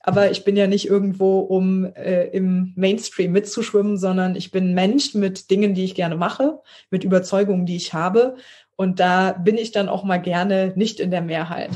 aber ich bin ja nicht irgendwo, um im Mainstream mitzuschwimmen, sondern ich bin ein Mensch mit Dingen, die ich gerne mache, mit Überzeugungen, die ich habe. Und da bin ich dann auch mal gerne nicht in der Mehrheit.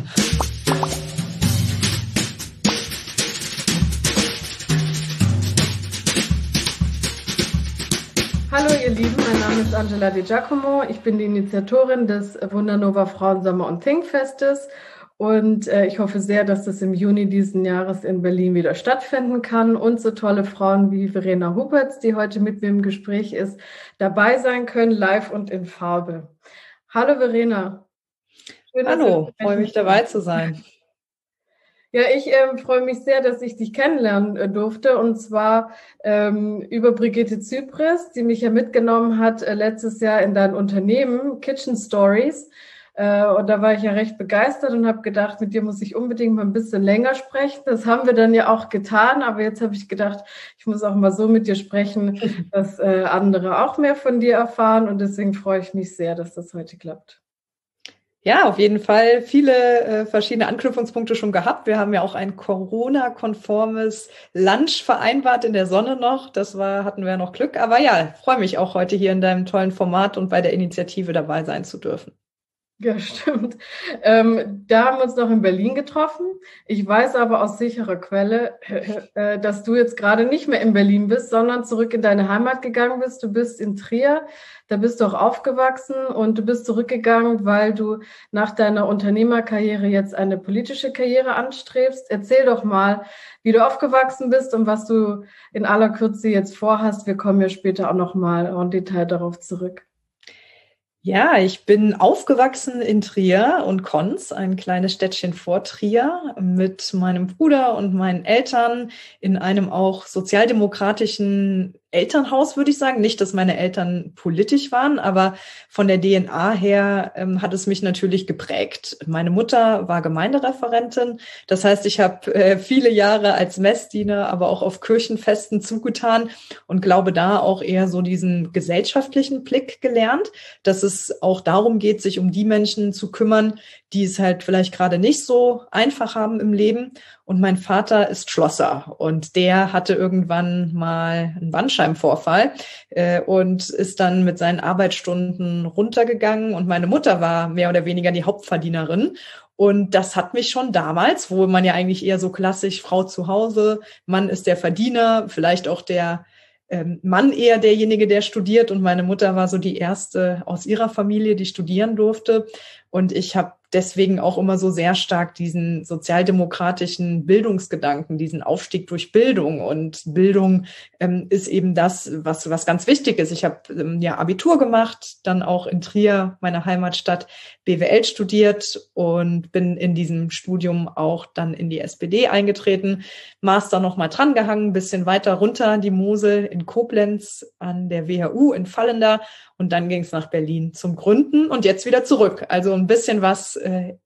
Hallo ihr Lieben, mein Name ist Angela Di Giacomo. Ich bin die Initiatorin des Wundernova Frauensommer und Thinkfestes und ich hoffe sehr, dass das im Juni diesen Jahres in Berlin wieder stattfinden kann und so tolle Frauen wie Verena Huberts, die heute mit mir im Gespräch ist, dabei sein können, live und in Farbe. Hallo Verena. Schön, hallo, freue mich dabei zu sein. Ja, ich freue mich sehr, dass ich dich kennenlernen durfte, und zwar über Brigitte Zypris, die mich ja mitgenommen hat letztes Jahr in dein Unternehmen Kitchen Stories. Und da war ich ja recht begeistert und habe gedacht, mit dir muss ich unbedingt mal ein bisschen länger sprechen. Das haben wir dann ja auch getan, aber jetzt habe ich gedacht, ich muss auch mal so mit dir sprechen, dass andere auch mehr von dir erfahren, und deswegen freue ich mich sehr, dass das heute klappt. Ja, auf jeden Fall viele verschiedene Anknüpfungspunkte schon gehabt. Wir haben ja auch ein Corona-konformes Lunch vereinbart in der Sonne noch. Hatten wir noch Glück. Aber ja, freue mich auch heute hier in deinem tollen Format und bei der Initiative dabei sein zu dürfen. Ja, stimmt. Da haben wir uns noch in Berlin getroffen. Ich weiß aber aus sicherer Quelle, dass du jetzt gerade nicht mehr in Berlin bist, sondern zurück in deine Heimat gegangen bist. Du bist in Trier, da bist du auch aufgewachsen, und du bist zurückgegangen, weil du nach deiner Unternehmerkarriere jetzt eine politische Karriere anstrebst. Erzähl doch mal, wie du aufgewachsen bist und was du in aller Kürze jetzt vorhast. Wir kommen ja später auch noch mal en Detail darauf zurück. Ja, ich bin aufgewachsen in Trier und Konz, ein kleines Städtchen vor Trier, mit meinem Bruder und meinen Eltern in einem auch sozialdemokratischen Elternhaus, würde ich sagen. Nicht, dass meine Eltern politisch waren, aber von der DNA her hat es mich natürlich geprägt. Meine Mutter war Gemeindereferentin. Das heißt, ich habe viele Jahre als Messdiener, aber auch auf Kirchenfesten zugetan und glaube da auch eher so diesen gesellschaftlichen Blick gelernt, dass es auch darum geht, sich um die Menschen zu kümmern, die es halt vielleicht gerade nicht so einfach haben im Leben. Und mein Vater ist Schlosser, und der hatte irgendwann mal einen Bandscheibenvorfall und ist dann mit seinen Arbeitsstunden runtergegangen. Und meine Mutter war mehr oder weniger die Hauptverdienerin. Und das hat mich schon damals, wo man ja eigentlich eher so klassisch Frau zu Hause, Mann ist der Verdiener, vielleicht auch der Mann eher derjenige, der studiert. Und meine Mutter war so die erste aus ihrer Familie, die studieren durfte. Und ich habe deswegen auch immer so sehr stark diesen sozialdemokratischen Bildungsgedanken, diesen Aufstieg durch Bildung. Und Bildung ist eben das, was ganz wichtig ist. Ich habe ja Abitur gemacht, dann auch in Trier, meiner Heimatstadt, BWL studiert und bin in diesem Studium auch dann in die SPD eingetreten. Master noch mal dran gehangen, ein bisschen weiter runter die Mosel in Koblenz an der WHU in Vallenda. Und dann ging es nach Berlin zum Gründen und jetzt wieder zurück. Also ein bisschen was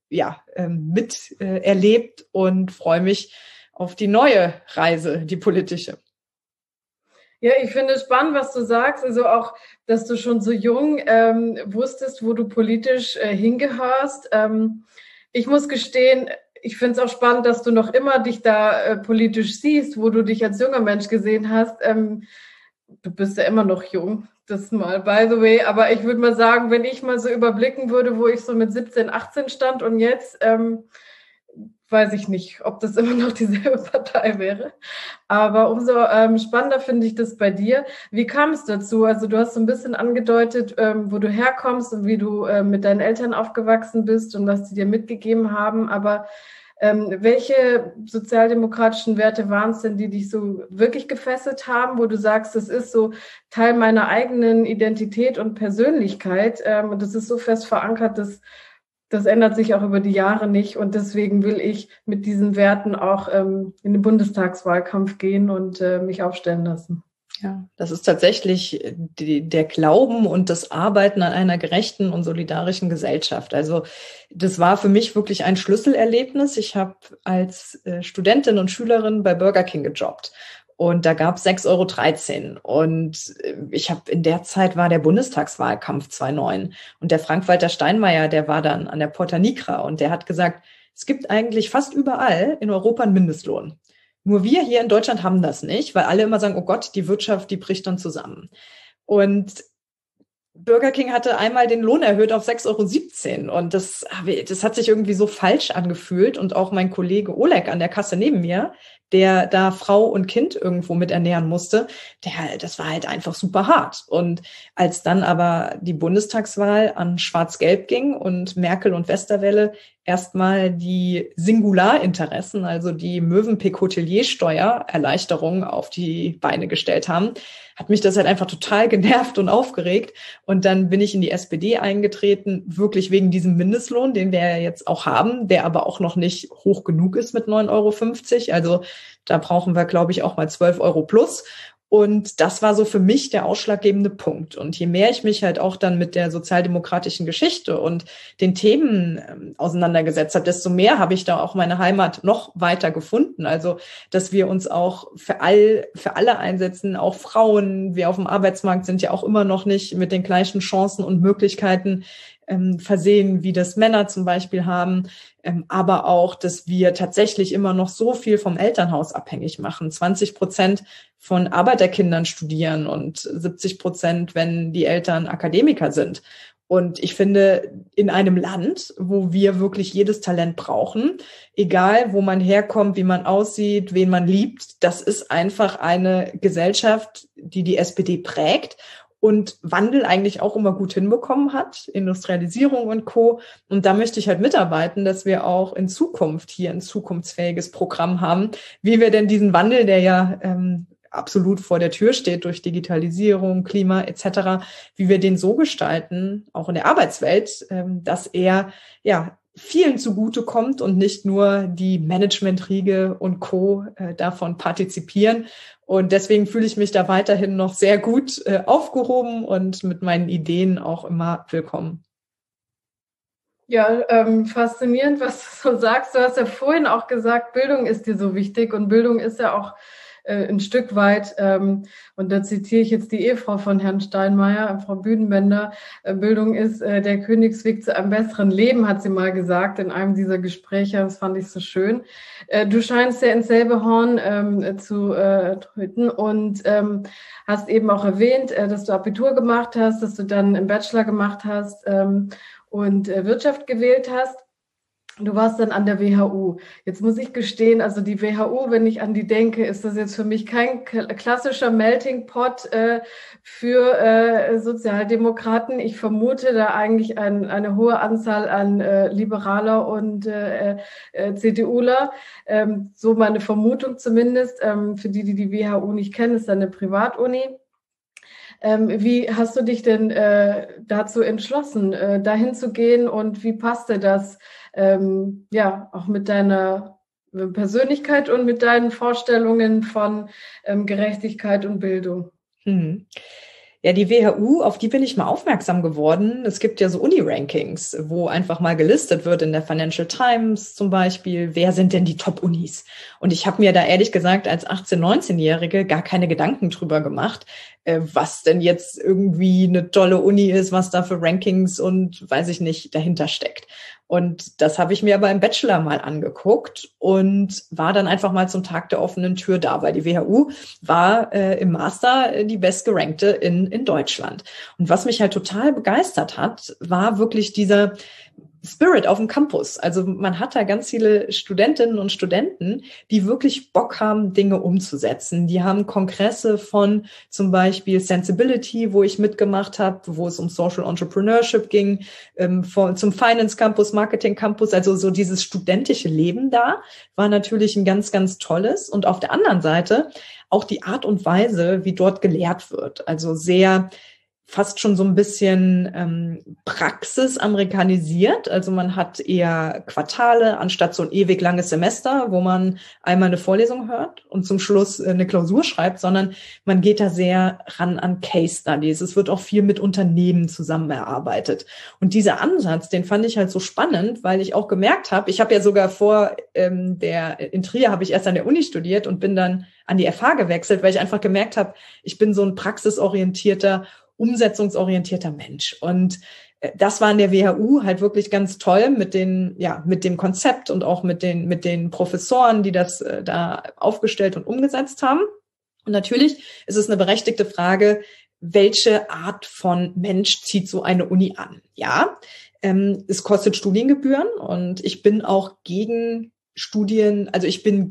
erlebt und freue mich auf die neue Reise, die politische. Ja, ich finde es spannend, was du sagst. Also auch, dass du schon so jung wusstest, wo du politisch hingehörst. Ich muss gestehen, ich finde es auch spannend, dass du noch immer dich da politisch siehst, wo du dich als junger Mensch gesehen hast. Du bist ja immer noch jung, das mal, by the way. Aber ich würde mal sagen, wenn ich mal so überblicken würde, wo ich so mit 17, 18 stand und jetzt, weiß ich nicht, ob das immer noch dieselbe Partei wäre. Aber umso spannender finde ich das bei dir. Wie kam es dazu? Also du hast so ein bisschen angedeutet, wo du herkommst und wie du mit deinen Eltern aufgewachsen bist und was sie dir mitgegeben haben. Aber welche sozialdemokratischen Werte waren es denn, die dich so wirklich gefesselt haben, wo du sagst, das ist so Teil meiner eigenen Identität und Persönlichkeit, und das ist so fest verankert, dass das ändert sich auch über die Jahre nicht, und deswegen will ich mit diesen Werten auch in den Bundestagswahlkampf gehen und mich aufstellen lassen. Ja, das ist tatsächlich der Glauben und das Arbeiten an einer gerechten und solidarischen Gesellschaft. Also das war für mich wirklich ein Schlüsselerlebnis. Ich habe als Studentin und Schülerin bei Burger King gejobbt. Und da gab es 6,13 € und ich habe in der Zeit war der Bundestagswahlkampf 2009 und der Frank-Walter Steinmeier, der war dann an der Porta Nigra und der hat gesagt, es gibt eigentlich fast überall in Europa einen Mindestlohn. Nur wir hier in Deutschland haben das nicht, weil alle immer sagen, oh Gott, die Wirtschaft, die bricht dann zusammen. Und Burger King hatte einmal den Lohn erhöht auf 6,17 € und das hat sich irgendwie so falsch angefühlt. Und auch mein Kollege Oleg an der Kasse neben mir, der da Frau und Kind irgendwo mit ernähren musste, das war halt einfach super hart. Und als dann aber die Bundestagswahl an Schwarz-Gelb ging und Merkel und Westerwelle erstmal die Singularinteressen, also die Mövenpick-Hotelier-Steuererleichterung auf die Beine gestellt haben, hat mich das halt einfach total genervt und aufgeregt. Und dann bin ich in die SPD eingetreten, wirklich wegen diesem Mindestlohn, den wir ja jetzt auch haben, der aber auch noch nicht hoch genug ist mit 9,50 €. Also da brauchen wir, glaube ich, auch mal 12 € plus. Und das war so für mich der ausschlaggebende Punkt. Und je mehr ich mich halt auch dann mit der sozialdemokratischen Geschichte und den Themen auseinandergesetzt habe, desto mehr habe ich da auch meine Heimat noch weiter gefunden. Also, dass wir uns auch für alle einsetzen, auch Frauen. Wir auf dem Arbeitsmarkt sind ja auch immer noch nicht mit den gleichen Chancen und Möglichkeiten versehen, wie das Männer zum Beispiel haben, aber auch, dass wir tatsächlich immer noch so viel vom Elternhaus abhängig machen. 20% von Arbeiterkindern studieren und 70%, wenn die Eltern Akademiker sind. Und ich finde, in einem Land, wo wir wirklich jedes Talent brauchen, egal wo man herkommt, wie man aussieht, wen man liebt, das ist einfach eine Gesellschaft, die die SPD prägt und Wandel eigentlich auch immer gut hinbekommen hat, Industrialisierung und Co. Und da möchte ich halt mitarbeiten, dass wir auch in Zukunft hier ein zukunftsfähiges Programm haben, wie wir denn diesen Wandel, der ja absolut vor der Tür steht durch Digitalisierung, Klima etc., wie wir den so gestalten, auch in der Arbeitswelt, dass er ja vielen zugutekommt und nicht nur die Managementriege und Co. Davon partizipieren. Und deswegen fühle ich mich da weiterhin noch sehr gut aufgehoben und mit meinen Ideen auch immer willkommen. Ja, faszinierend, was du so sagst. Du hast ja vorhin auch gesagt, Bildung ist dir so wichtig und Bildung ist ja auch ein Stück weit, und da zitiere ich jetzt die Ehefrau von Herrn Steinmeier, Frau Büdenbender, Bildung ist der Königsweg zu einem besseren Leben, hat sie mal gesagt in einem dieser Gespräche. Das fand ich so schön. Du scheinst ja ins selbe Horn zu treten und hast eben auch erwähnt, dass du Abitur gemacht hast, dass du dann einen Bachelor gemacht hast und Wirtschaft gewählt hast. Du warst dann an der WHU. Jetzt muss ich gestehen, also die WHU, wenn ich an die denke, ist das jetzt für mich kein klassischer Melting Pot für Sozialdemokraten. Ich vermute da eigentlich eine hohe Anzahl an Liberaler und CDUler. So meine Vermutung zumindest. Für die WHU nicht kennen, ist eine Privatuni. Wie hast du dich denn dazu entschlossen, dahin zu gehen und wie passte das auch mit deiner Persönlichkeit und mit deinen Vorstellungen von Gerechtigkeit und Bildung? Ja, die WHU, auf die bin ich mal aufmerksam geworden. Es gibt ja so Uni-Rankings, wo einfach mal gelistet wird in der Financial Times zum Beispiel, wer sind denn die Top-Unis? Und ich habe mir da ehrlich gesagt als 18-, 19-Jährige gar keine Gedanken drüber gemacht, was denn jetzt irgendwie eine tolle Uni ist, was da für Rankings und weiß ich nicht dahinter steckt. Und das habe ich mir aber im Bachelor mal angeguckt und war dann einfach mal zum Tag der offenen Tür da, weil die WHU war im Master die bestgerankte in Deutschland. Und was mich halt total begeistert hat, war wirklich dieser Spirit auf dem Campus. Also man hat da ganz viele Studentinnen und Studenten, die wirklich Bock haben, Dinge umzusetzen. Die haben Kongresse von zum Beispiel Sensibility, wo ich mitgemacht habe, wo es um Social Entrepreneurship ging, zum Finance Campus, Marketing Campus. Also so dieses studentische Leben da war natürlich ein ganz, ganz tolles. Und auf der anderen Seite auch die Art und Weise, wie dort gelehrt wird. Also sehr fast schon so ein bisschen praxisamerikanisiert. Also man hat eher Quartale anstatt so ein ewig langes Semester, wo man einmal eine Vorlesung hört und zum Schluss eine Klausur schreibt, sondern man geht da sehr ran an Case Studies. Es wird auch viel mit Unternehmen zusammen erarbeitet. Und dieser Ansatz, den fand ich halt so spannend, weil ich auch gemerkt habe, ich habe ja sogar in Trier habe ich erst an der Uni studiert und bin dann an die FH gewechselt, weil ich einfach gemerkt habe, ich bin so ein praxisorientierter, umsetzungsorientierter Mensch. Und das war in der WHU halt wirklich ganz toll mit dem Konzept und auch mit den Professoren, die das da aufgestellt und umgesetzt haben. Und natürlich ist es eine berechtigte Frage, welche Art von Mensch zieht so eine Uni an? Ja, es kostet Studiengebühren und ich bin auch gegen Studien, also ich bin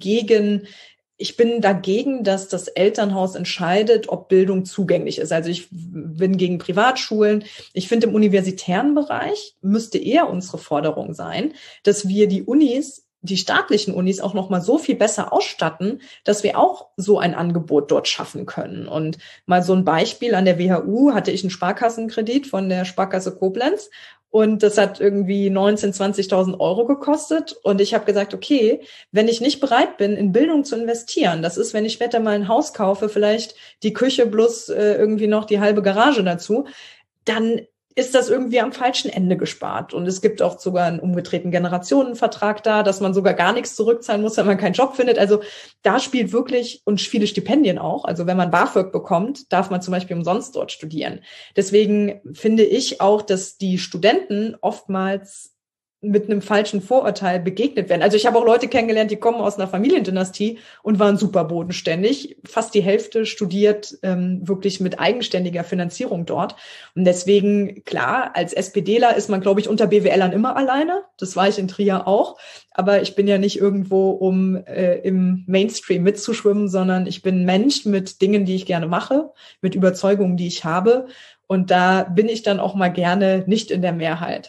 dagegen, dass das Elternhaus entscheidet, ob Bildung zugänglich ist. Also ich bin gegen Privatschulen. Ich finde, im universitären Bereich müsste eher unsere Forderung sein, dass wir die staatlichen Unis auch noch mal so viel besser ausstatten, dass wir auch so ein Angebot dort schaffen können. Und mal so ein Beispiel: An der WHU hatte ich einen Sparkassenkredit von der Sparkasse Koblenz. Und das hat irgendwie 19.000, 20.000 Euro gekostet. Und ich habe gesagt, okay, wenn ich nicht bereit bin, in Bildung zu investieren, das ist, wenn ich später mal ein Haus kaufe, vielleicht die Küche plus irgendwie noch die halbe Garage dazu, dann ist das irgendwie am falschen Ende gespart. Und es gibt auch sogar einen umgedrehten Generationenvertrag da, dass man sogar gar nichts zurückzahlen muss, wenn man keinen Job findet. Also da spielt wirklich, und viele Stipendien auch, also wenn man BAföG bekommt, darf man zum Beispiel umsonst dort studieren. Deswegen finde ich auch, dass die Studenten oftmals mit einem falschen Vorurteil begegnet werden. Also ich habe auch Leute kennengelernt, die kommen aus einer Familiendynastie und waren super bodenständig. Fast die Hälfte studiert wirklich mit eigenständiger Finanzierung dort. Und deswegen, klar, als SPDler ist man, glaube ich, unter BWLern immer alleine. Das war ich in Trier auch. Aber ich bin ja nicht irgendwo, um im Mainstream mitzuschwimmen, sondern ich bin ein Mensch mit Dingen, die ich gerne mache, mit Überzeugungen, die ich habe. Und da bin ich dann auch mal gerne nicht in der Mehrheit.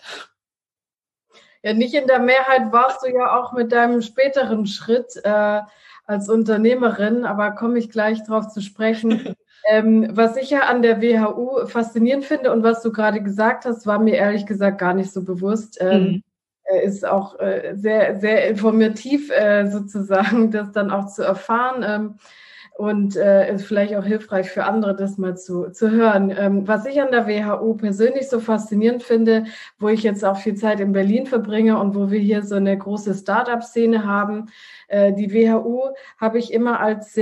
Ja, nicht in der Mehrheit warst du ja auch mit deinem späteren Schritt als Unternehmerin, aber komme ich gleich drauf zu sprechen. Was ich ja an der WHU faszinierend finde und was du gerade gesagt hast, war mir ehrlich gesagt gar nicht so bewusst. Ist auch sehr, sehr informativ sozusagen, das dann auch zu erfahren. Und ist vielleicht auch hilfreich für andere, das mal zu hören. Was ich an der WHU persönlich so faszinierend finde, wo ich jetzt auch viel Zeit in Berlin verbringe und wo wir hier so eine große Start-up-Szene haben, die WHU habe ich immer als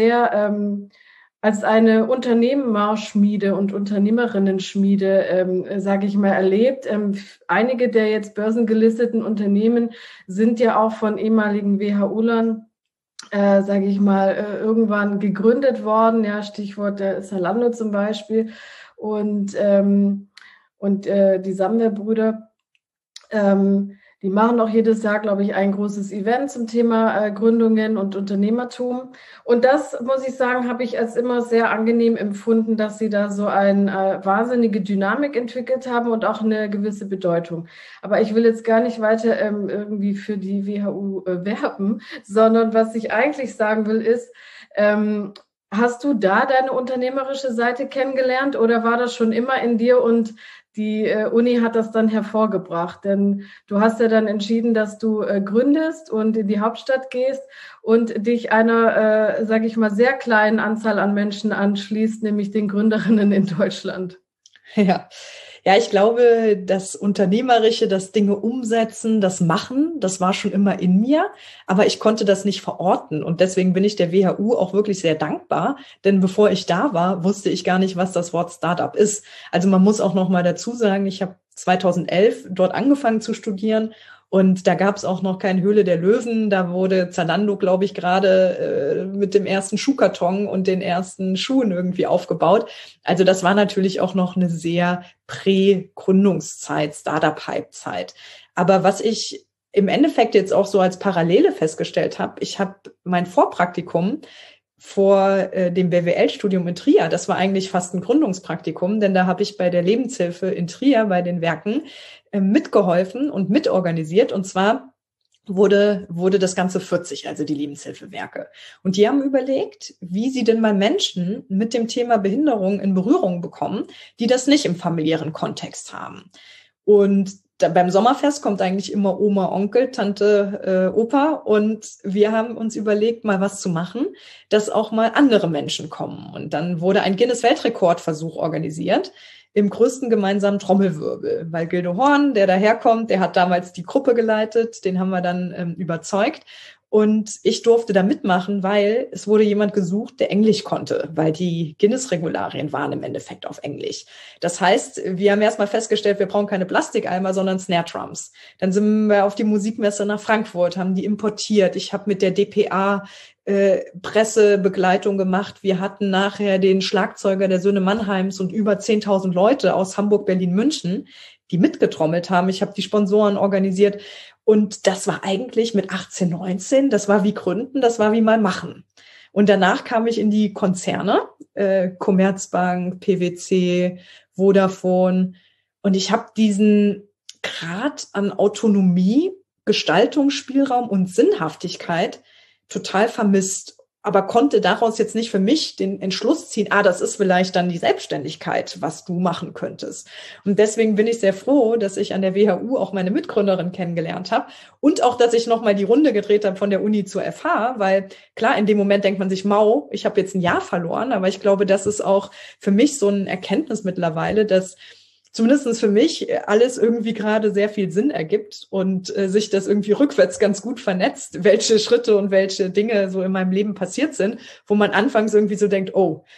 als eine Unternehmerschmiede und Unternehmerinnen-Schmiede, sage ich mal, erlebt. Einige der jetzt börsengelisteten Unternehmen sind ja auch von ehemaligen WHUlern sage ich mal, irgendwann gegründet worden, ja, Stichwort der Zalando zum Beispiel und die Samwer-Brüder, die machen auch jedes Jahr, glaube ich, ein großes Event zum Thema Gründungen und Unternehmertum. Und das, muss ich sagen, habe ich als immer sehr angenehm empfunden, dass sie da so eine wahnsinnige Dynamik entwickelt haben und auch eine gewisse Bedeutung. Aber ich will jetzt gar nicht weiter irgendwie für die WHU werben, sondern was ich eigentlich sagen will ist, hast du da deine unternehmerische Seite kennengelernt oder war das schon immer in dir und die Uni hat das dann hervorgebracht? Denn du hast ja dann entschieden, dass du gründest und in die Hauptstadt gehst und dich einer, sage ich mal, sehr kleinen Anzahl an Menschen anschließt, nämlich den Gründerinnen in Deutschland. Ja, ich glaube, das Unternehmerische, das Dinge umsetzen, das Machen, das war schon immer in mir, aber ich konnte das nicht verorten und deswegen bin ich der WHU auch wirklich sehr dankbar, denn bevor ich da war, wusste ich gar nicht, was das Wort Startup ist. Also man muss auch noch mal dazu sagen, ich habe 2011 dort angefangen zu studieren. Und da gab es auch noch keine Höhle der Löwen. Da wurde Zalando, glaube ich, gerade mit dem ersten Schuhkarton und den ersten Schuhen irgendwie aufgebaut. Also das war natürlich auch noch eine sehr Prä-Gründungszeit, Startup-Hype-Zeit. Aber was ich im Endeffekt jetzt auch so als Parallele festgestellt habe, ich habe mein Vorpraktikum vor dem BWL-Studium in Trier. Das war eigentlich fast ein Gründungspraktikum, denn da habe ich bei der Lebenshilfe in Trier bei den Werken mitgeholfen und mitorganisiert. Und zwar wurde das Ganze 40, also die Lebenshilfewerke. Und die haben überlegt, wie sie denn mal Menschen mit dem Thema Behinderung in Berührung bekommen, die das nicht im familiären Kontext haben. Und beim Sommerfest kommt eigentlich immer Oma, Onkel, Tante, Opa und wir haben uns überlegt, mal was zu machen, dass auch mal andere Menschen kommen. Und dann wurde ein Guinness-Weltrekordversuch organisiert im größten gemeinsamen Trommelwirbel, weil Gildo Horn, der daherkommt, der hat damals die Gruppe geleitet, den haben wir dann überzeugt. Und ich durfte da mitmachen, weil es wurde jemand gesucht, der Englisch konnte, weil die Guinness-Regularien waren im Endeffekt auf Englisch. Das heißt, wir haben erstmal festgestellt, wir brauchen keine Plastikeimer, sondern Snare Drums. Dann sind wir auf die Musikmesse nach Frankfurt, haben die importiert. Ich habe mit der DPA Pressebegleitung gemacht. Wir hatten nachher den Schlagzeuger der Söhne Mannheims und über 10.000 Leute aus Hamburg, Berlin, München, die mitgetrommelt haben. Ich habe die Sponsoren organisiert. Und das war eigentlich mit 18, 19, das war wie gründen, das war wie mal machen. Und danach kam ich in die Konzerne, Commerzbank, PwC, Vodafone. Und ich habe diesen Grad an Autonomie, Gestaltungsspielraum und Sinnhaftigkeit total vermisst, aber konnte daraus jetzt nicht für mich den Entschluss ziehen, das ist vielleicht dann die Selbstständigkeit, was du machen könntest. Und deswegen bin ich sehr froh, dass ich an der WHU auch meine Mitgründerin kennengelernt habe und auch, dass ich nochmal die Runde gedreht habe von der Uni zur FH, weil klar, in dem Moment denkt man sich, ich habe jetzt ein Jahr verloren, aber ich glaube, das ist auch für mich so ein Erkenntnis mittlerweile, dass zumindest für mich alles irgendwie gerade sehr viel Sinn ergibt und sich das irgendwie rückwärts ganz gut vernetzt, welche Schritte und welche Dinge so in meinem Leben passiert sind, wo man anfangs irgendwie so denkt,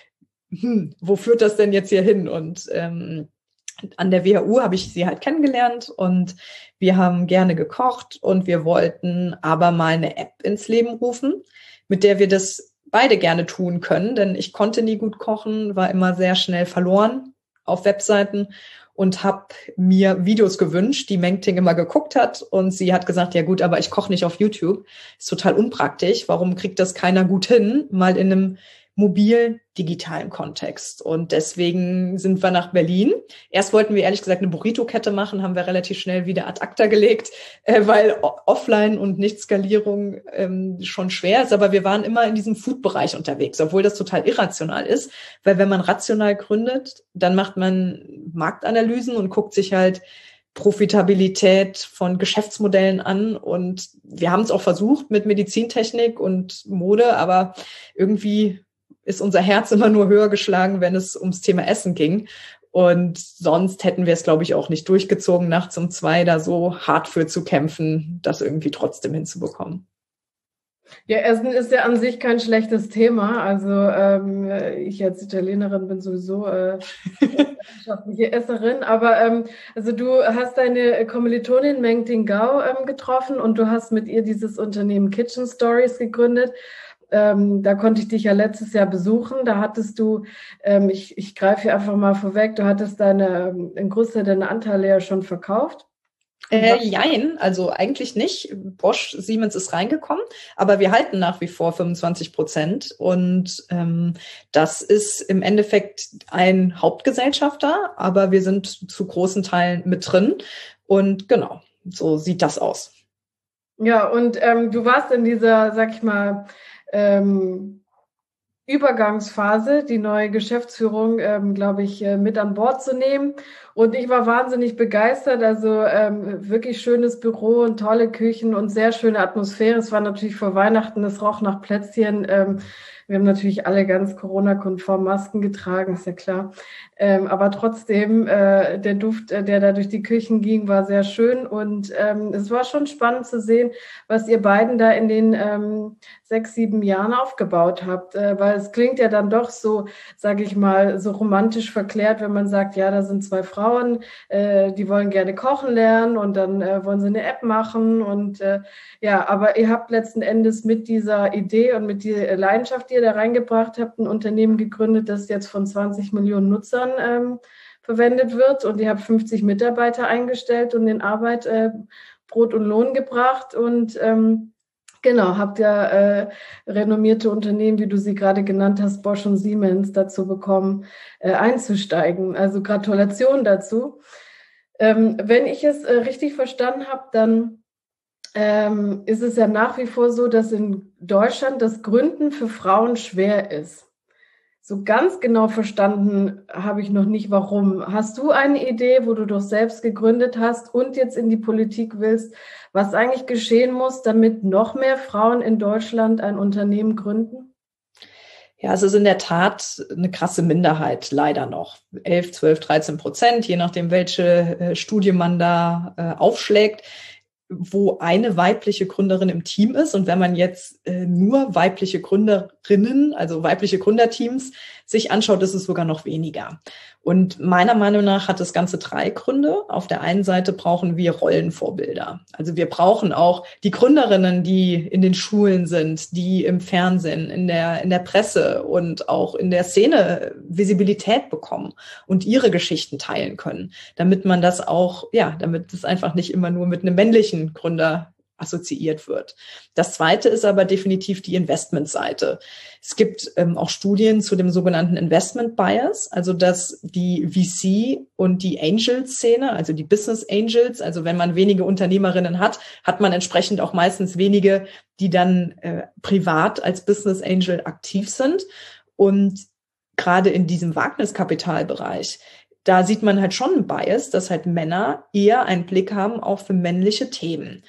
wo führt das denn jetzt hier hin? Und an der WHU habe ich sie halt kennengelernt und wir haben gerne gekocht und wir wollten aber mal eine App ins Leben rufen, mit der wir das beide gerne tun können, denn ich konnte nie gut kochen, war immer sehr schnell verloren auf Webseiten und habe mir Videos gewünscht, die Meng Ting immer geguckt hat. Und sie hat gesagt, ja gut, aber ich koche nicht auf YouTube. Ist total unpraktisch. Warum kriegt das keiner gut hin? Mal in einem mobil-digitalen Kontext. Und deswegen sind wir nach Berlin. Erst wollten wir ehrlich gesagt eine Burrito-Kette machen, haben wir relativ schnell wieder ad acta gelegt, weil Offline und Nicht-Skalierung schon schwer ist. Aber wir waren immer in diesem Food-Bereich unterwegs, obwohl das total irrational ist. Weil wenn man rational gründet, dann macht man Marktanalysen und guckt sich halt Profitabilität von Geschäftsmodellen an. Und wir haben es auch versucht mit Medizintechnik und Mode, aber irgendwie ist unser Herz immer nur höher geschlagen, wenn es ums Thema Essen ging. Und sonst hätten wir es, glaube ich, auch nicht durchgezogen, nachts um 2 da so hart für zu kämpfen, das irgendwie trotzdem hinzubekommen. Ja, Essen ist ja an sich kein schlechtes Thema. Also ich als Italienerin bin sowieso leidenschaftliche Esserin. Aber also du hast deine Kommilitonin Meng Ting Gao getroffen und du hast mit ihr dieses Unternehmen Kitchen Stories gegründet. Da konnte ich dich ja letztes Jahr besuchen. Da hattest du, ich greife hier einfach mal vorweg, du hattest einen Großteil deiner Anteile ja schon verkauft. Jein, also eigentlich nicht. Bosch, Siemens ist reingekommen, aber wir halten nach wie vor 25%. Und das ist im Endeffekt ein Hauptgesellschafter, aber wir sind zu großen Teilen mit drin. Und genau, so sieht das aus. Ja, und du warst in dieser, sag ich mal, Übergangsphase, die neue Geschäftsführung, glaube ich, mit an Bord zu nehmen. Und ich war wahnsinnig begeistert. Also wirklich schönes Büro und tolle Küchen und sehr schöne Atmosphäre. Es war natürlich vor Weihnachten, es roch nach Plätzchen. Wir haben natürlich alle ganz Corona-konform Masken getragen, ist ja klar. Aber trotzdem, der Duft, der da durch die Küchen ging, war sehr schön. Und es war schon spannend zu sehen, was ihr beiden da in den 6, 7 Jahren aufgebaut habt. Weil es klingt ja dann doch so, sage ich mal, so romantisch verklärt, wenn man sagt, ja, da sind 2 Frauen, die wollen gerne kochen lernen und dann wollen sie eine App machen. Und ja, aber ihr habt letzten Endes mit dieser Idee und mit der Leidenschaft, die ihr da reingebracht habt, ein Unternehmen gegründet, das jetzt von 20 Millionen Nutzern verwendet wird. Und ihr habt 50 Mitarbeiter eingestellt und in Arbeit Brot und Lohn gebracht. Und genau, habt ja renommierte Unternehmen, wie du sie gerade genannt hast, Bosch und Siemens, dazu bekommen, einzusteigen. Also Gratulation dazu. Wenn ich es richtig verstanden habe, dann ist es ja nach wie vor so, dass in Deutschland das Gründen für Frauen schwer ist. So ganz genau verstanden habe ich noch nicht, warum. Hast du eine Idee, wo du doch selbst gegründet hast und jetzt in die Politik willst, was eigentlich geschehen muss, damit noch mehr Frauen in Deutschland ein Unternehmen gründen? Ja, es ist in der Tat eine krasse Minderheit, leider noch. 11, 12, 13%, je nachdem, welche Studie man da aufschlägt. wo eine weibliche Gründerin im Team ist. Und wenn man jetzt nur weibliche Gründerinnen, also weibliche Gründerteams sich anschaut, ist es sogar noch weniger. Und meiner Meinung nach hat das Ganze 3 Gründe. Auf der einen Seite brauchen wir Rollenvorbilder. Also wir brauchen auch die Gründerinnen, die in den Schulen sind, die im Fernsehen, in der Presse und auch in der Szene Visibilität bekommen und ihre Geschichten teilen können, damit man das auch, damit es einfach nicht immer nur mit einem männlichen Gründer assoziiert wird. Das zweite ist aber definitiv die Investmentseite. Es gibt auch Studien zu dem sogenannten Investment Bias, also dass die VC und die Angel-Szene, also die Business Angels, also wenn man wenige Unternehmerinnen hat, hat man entsprechend auch meistens wenige, die dann privat als Business Angel aktiv sind. Und gerade in diesem Wagniskapitalbereich, da sieht man halt schon einen Bias, dass halt Männer eher einen Blick haben auch für männliche Themen.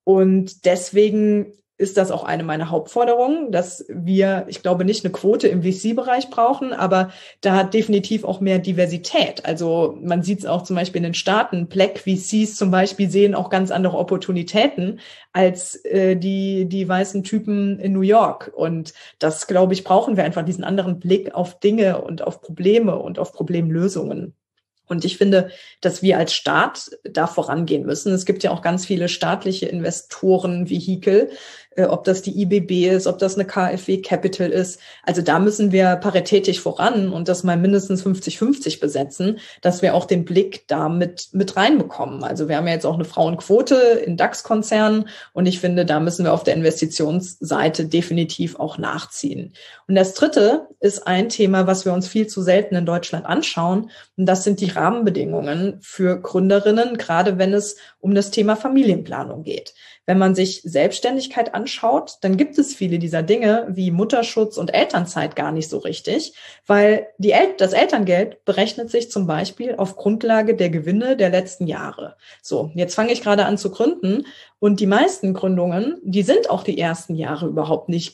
Und deswegen ist das auch eine meiner Hauptforderungen, dass wir, ich glaube, nicht eine Quote im VC-Bereich brauchen, aber da definitiv auch mehr Diversität. Also man sieht es auch zum Beispiel in den Staaten. Black VCs zum Beispiel sehen auch ganz andere Opportunitäten als die weißen Typen in New York. Und das, glaube ich, brauchen wir einfach, diesen anderen Blick auf Dinge und auf Probleme und auf Problemlösungen. Und ich finde, dass wir als Staat da vorangehen müssen. Es gibt ja auch ganz viele staatliche Investorenvehikel, ob das die IBB ist, ob das eine KfW Capital ist. Also da müssen wir paritätisch voran und das mal mindestens 50-50 besetzen, dass wir auch den Blick da mit reinbekommen. Also wir haben ja jetzt auch eine Frauenquote in DAX-Konzernen und ich finde, da müssen wir auf der Investitionsseite definitiv auch nachziehen. Und das dritte ist ein Thema, was wir uns viel zu selten in Deutschland anschauen. Und das sind die Rahmenbedingungen für Gründerinnen, gerade wenn es um das Thema Familienplanung geht. Wenn man sich Selbstständigkeit anschaut, dann gibt es viele dieser Dinge wie Mutterschutz und Elternzeit gar nicht so richtig, weil das Elterngeld berechnet sich zum Beispiel auf Grundlage der Gewinne der letzten Jahre. So, jetzt fange ich gerade an zu gründen und die meisten Gründungen, die sind auch die ersten Jahre überhaupt nicht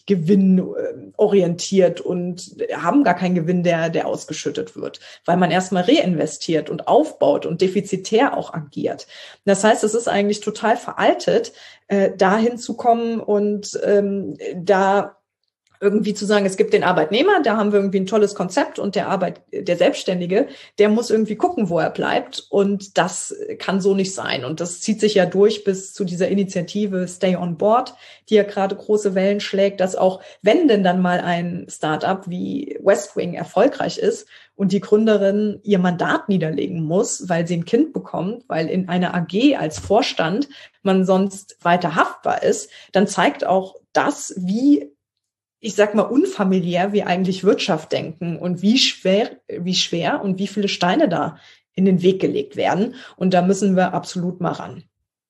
gewinnorientiert und haben gar keinen Gewinn, der ausgeschüttet wird, weil man erstmal reinvestiert und aufbaut und defizitär auch agiert. Das heißt, es ist eigentlich total veraltet, dahin zu kommen und da irgendwie zu sagen, es gibt den Arbeitnehmer, da haben wir irgendwie ein tolles Konzept und der Selbstständige, der muss irgendwie gucken, wo er bleibt und das kann so nicht sein und das zieht sich ja durch bis zu dieser Initiative Stay on Board, die ja gerade große Wellen schlägt, dass auch wenn denn dann mal ein Startup wie Westwing erfolgreich ist und die Gründerin ihr Mandat niederlegen muss, weil sie ein Kind bekommt, weil in einer AG als Vorstand man sonst weiter haftbar ist, dann zeigt auch das, wie, ich sag mal, unfamiliär wir eigentlich Wirtschaft denken und wie schwer und wie viele Steine da in den Weg gelegt werden. Und da müssen wir absolut mal ran.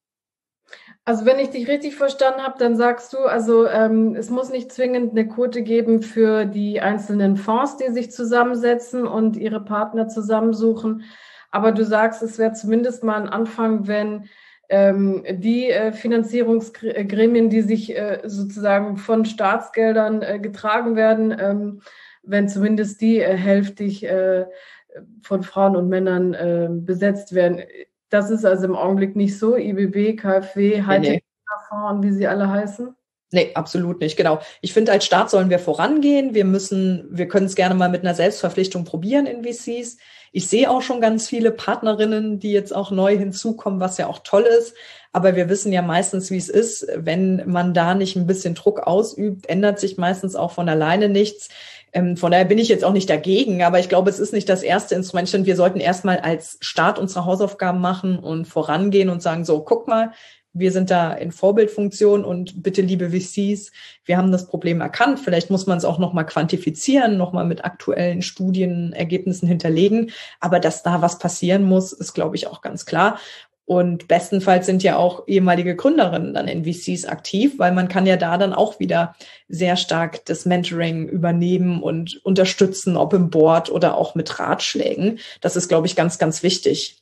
Also wenn ich dich richtig verstanden habe, dann sagst du, also es muss nicht zwingend eine Quote geben für die einzelnen Fonds, die sich zusammensetzen und ihre Partner zusammensuchen. Aber du sagst, es wäre zumindest mal ein Anfang, wenn die Finanzierungsgremien, die sich sozusagen von Staatsgeldern getragen werden, wenn zumindest die hälftig von Frauen und Männern besetzt werden. Das ist also im Augenblick nicht so. IBB, KfW, Hightech-Fonds und wie sie alle heißen. Nee, absolut nicht, genau. Ich finde, als Staat sollen wir vorangehen. Wir können es gerne mal mit einer Selbstverpflichtung probieren in VCs. Ich sehe auch schon ganz viele Partnerinnen, die jetzt auch neu hinzukommen, was ja auch toll ist. Aber wir wissen ja meistens, wie es ist. Wenn man da nicht ein bisschen Druck ausübt, ändert sich meistens auch von alleine nichts. Von daher bin ich jetzt auch nicht dagegen, aber ich glaube, es ist nicht das erste Instrument. Wir sollten erstmal als Staat unsere Hausaufgaben machen und vorangehen und sagen, so, guck mal, wir sind da in Vorbildfunktion und bitte, liebe VCs, wir haben das Problem erkannt. Vielleicht muss man es auch nochmal quantifizieren, nochmal mit aktuellen Studienergebnissen hinterlegen. Aber dass da was passieren muss, ist, glaube ich, auch ganz klar. Und bestenfalls sind ja auch ehemalige Gründerinnen dann in VCs aktiv, weil man kann ja da dann auch wieder sehr stark das Mentoring übernehmen und unterstützen, ob im Board oder auch mit Ratschlägen. Das ist, glaube ich, ganz, ganz wichtig.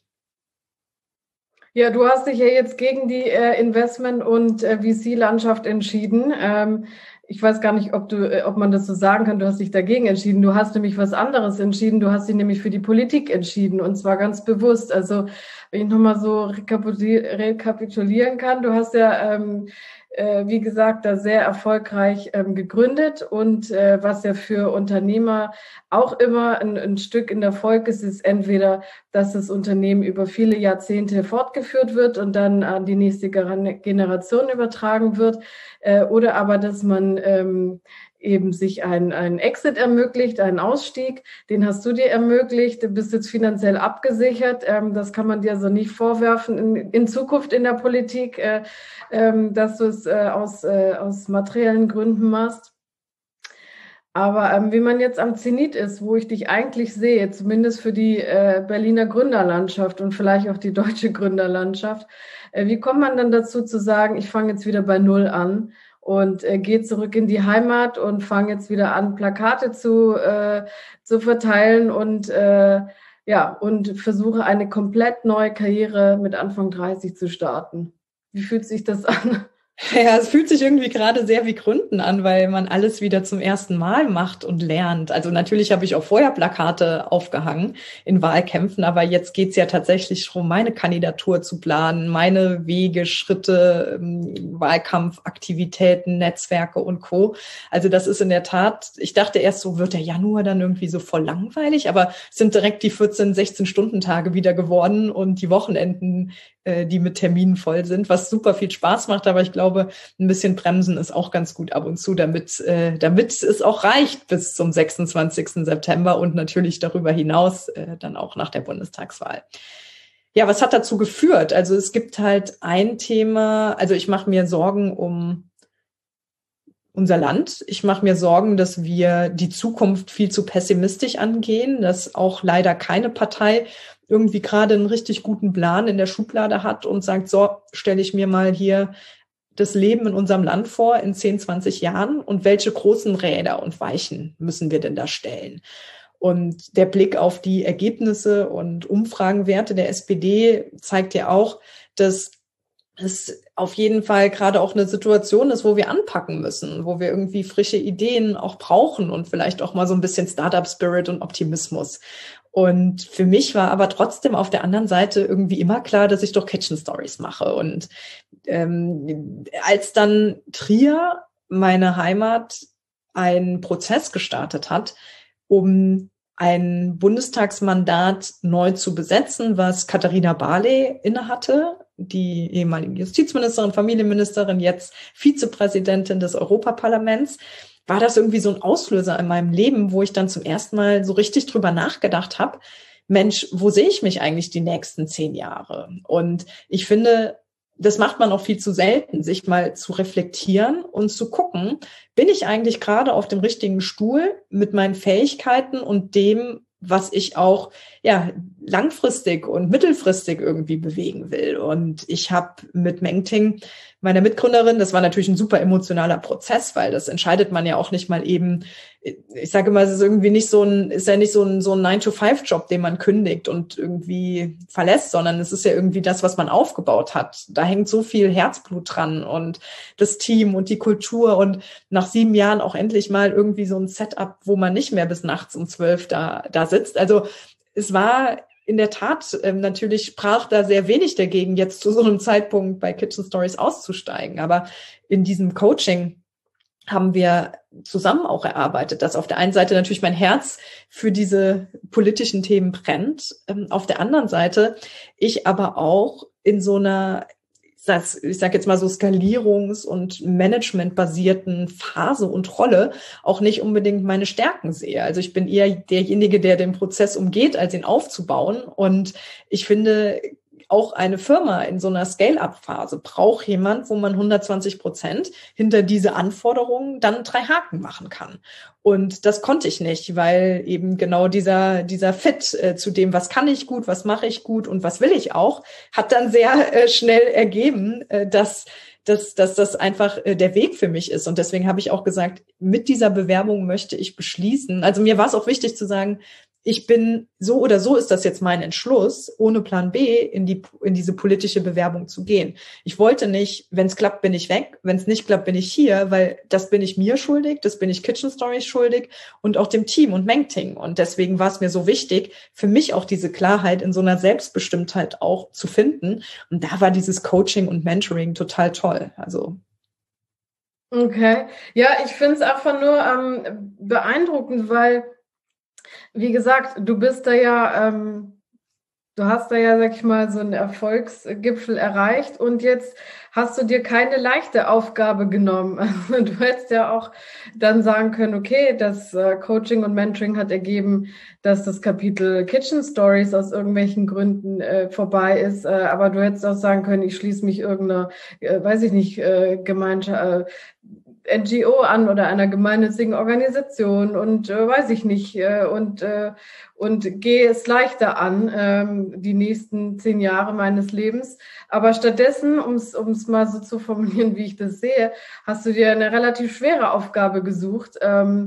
Ja, du hast dich ja jetzt gegen die Investment- und VC-Landschaft entschieden. ich weiß gar nicht, ob man das so sagen kann, du hast dich dagegen entschieden. Du hast nämlich was anderes entschieden. Du hast dich nämlich für die Politik entschieden und zwar ganz bewusst. Also wenn ich nochmal so rekapitulieren kann, du hast ja, wie gesagt, da sehr erfolgreich gegründet und was ja für Unternehmer auch immer ein Stück in Erfolg ist, ist entweder, dass das Unternehmen über viele Jahrzehnte fortgeführt wird und dann an die nächste Generation übertragen wird, oder aber, dass man eben sich einen Exit ermöglicht, einen Ausstieg, den hast du dir ermöglicht, du bist jetzt finanziell abgesichert, das kann man dir so nicht vorwerfen in Zukunft in der Politik, dass du es aus materiellen Gründen machst. Aber wie man jetzt am Zenit ist, wo ich dich eigentlich sehe, zumindest für die Berliner Gründerlandschaft und vielleicht auch die deutsche Gründerlandschaft, wie kommt man dann dazu zu sagen, ich fange jetzt wieder bei Null an und gehe zurück in die Heimat und fange jetzt wieder an, Plakate zu verteilen und und versuche eine komplett neue Karriere mit Anfang 30 zu starten? Wie fühlt sich das an? Ja, es fühlt sich irgendwie gerade sehr wie Gründen an, weil man alles wieder zum ersten Mal macht und lernt. Also natürlich habe ich auch vorher Plakate aufgehangen in Wahlkämpfen, aber jetzt geht's ja tatsächlich darum, meine Kandidatur zu planen, meine Wege, Schritte, Wahlkampfaktivitäten, Netzwerke und Co. Also das ist in der Tat, ich dachte erst, so wird der Januar dann irgendwie so voll langweilig, aber es sind direkt die 14, 16-Stunden-Tage wieder geworden und die Wochenenden, die mit Terminen voll sind, was super viel Spaß macht. Aber ich glaube, ein bisschen bremsen ist auch ganz gut ab und zu, damit es auch reicht bis zum 26. September und natürlich darüber hinaus dann auch nach der Bundestagswahl. Ja, was hat dazu geführt? Also es gibt halt ein Thema, also ich mache mir Sorgen um unser Land. Ich mache mir Sorgen, dass wir die Zukunft viel zu pessimistisch angehen, dass auch leider keine Partei irgendwie gerade einen richtig guten Plan in der Schublade hat und sagt, so, stelle ich mir mal hier das Leben in unserem Land vor in 10, 20 Jahren und welche großen Räder und Weichen müssen wir denn da stellen? Und der Blick auf die Ergebnisse und Umfragenwerte der SPD zeigt ja auch, dass es auf jeden Fall gerade auch eine Situation ist, wo wir anpacken müssen, wo wir irgendwie frische Ideen auch brauchen und vielleicht auch mal so ein bisschen Startup-Spirit und Optimismus. Und für mich war aber trotzdem auf der anderen Seite irgendwie immer klar, dass ich doch Kitchen Stories mache. Und als dann Trier, meine Heimat, einen Prozess gestartet hat, um ein Bundestagsmandat neu zu besetzen, was Katharina Barley innehatte, die ehemalige Justizministerin, Familienministerin, jetzt Vizepräsidentin des Europaparlaments, war das irgendwie so ein Auslöser in meinem Leben, wo ich dann zum ersten Mal so richtig drüber nachgedacht habe, Mensch, wo sehe ich mich eigentlich die nächsten 10 Jahre? Und ich finde, das macht man auch viel zu selten, sich mal zu reflektieren und zu gucken, bin ich eigentlich gerade auf dem richtigen Stuhl mit meinen Fähigkeiten und dem, was ich auch langfristig und mittelfristig irgendwie bewegen will. Und ich habe mit Mengting, meiner Mitgründerin, das war natürlich ein super emotionaler Prozess, weil das entscheidet man ja auch nicht mal eben. Ich sage immer, es ist irgendwie nicht so ein 9-to-5-Job, den man kündigt und irgendwie verlässt, sondern es ist ja irgendwie das, was man aufgebaut hat. Da hängt so viel Herzblut dran und das Team und die Kultur und nach 7 Jahren auch endlich mal irgendwie so ein Setup, wo man nicht mehr bis nachts um 12 da sitzt. Also es war in der Tat, natürlich sprach da sehr wenig dagegen, jetzt zu so einem Zeitpunkt bei Kitchen Stories auszusteigen. Aber in diesem Coaching haben wir zusammen auch erarbeitet, dass auf der einen Seite natürlich mein Herz für diese politischen Themen brennt, auf der anderen Seite ich aber auch in so einer, ich sage jetzt mal so skalierungs- und managementbasierten Phase und Rolle auch nicht unbedingt meine Stärken sehe. Also ich bin eher derjenige, der den Prozess umgeht, als ihn aufzubauen. Und ich finde, auch eine Firma in so einer Scale-up-Phase braucht jemand, wo man 120% hinter diese Anforderungen dann 3 Haken machen kann. Und das konnte ich nicht, weil eben genau dieser Fit zu dem, was kann ich gut, was mache ich gut und was will ich auch, hat dann sehr schnell ergeben, dass das einfach der Weg für mich ist. Und deswegen habe ich auch gesagt, mit dieser Bewerbung möchte ich beschließen. Also mir war es auch wichtig zu sagen, ich bin so oder so ist das jetzt mein Entschluss, ohne Plan B in diese politische Bewerbung zu gehen. Ich wollte nicht, wenn es klappt, bin ich weg, wenn es nicht klappt, bin ich hier, weil das bin ich mir schuldig, das bin ich Kitchen Stories schuldig und auch dem Team und Mengting. Und deswegen war es mir so wichtig, für mich auch diese Klarheit in so einer Selbstbestimmtheit auch zu finden. Und da war dieses Coaching und Mentoring total toll. Also okay. Ja, ich finde es einfach nur beeindruckend, weil, wie gesagt, du bist da ja, du hast da ja, sag ich mal, so einen Erfolgsgipfel erreicht und jetzt hast du dir keine leichte Aufgabe genommen. Also, du hättest ja auch dann sagen können, okay, das Coaching und Mentoring hat ergeben, dass das Kapitel Kitchen Stories aus irgendwelchen Gründen vorbei ist. Aber du hättest auch sagen können, ich schließe mich irgendeiner, weiß ich nicht, Gemeinschaft, NGO an oder einer gemeinnützigen Organisation und weiß ich nicht und gehe es leichter an die nächsten 10 Jahre meines Lebens. Aber stattdessen, um es mal so zu formulieren, wie ich das sehe, hast du dir eine relativ schwere Aufgabe gesucht,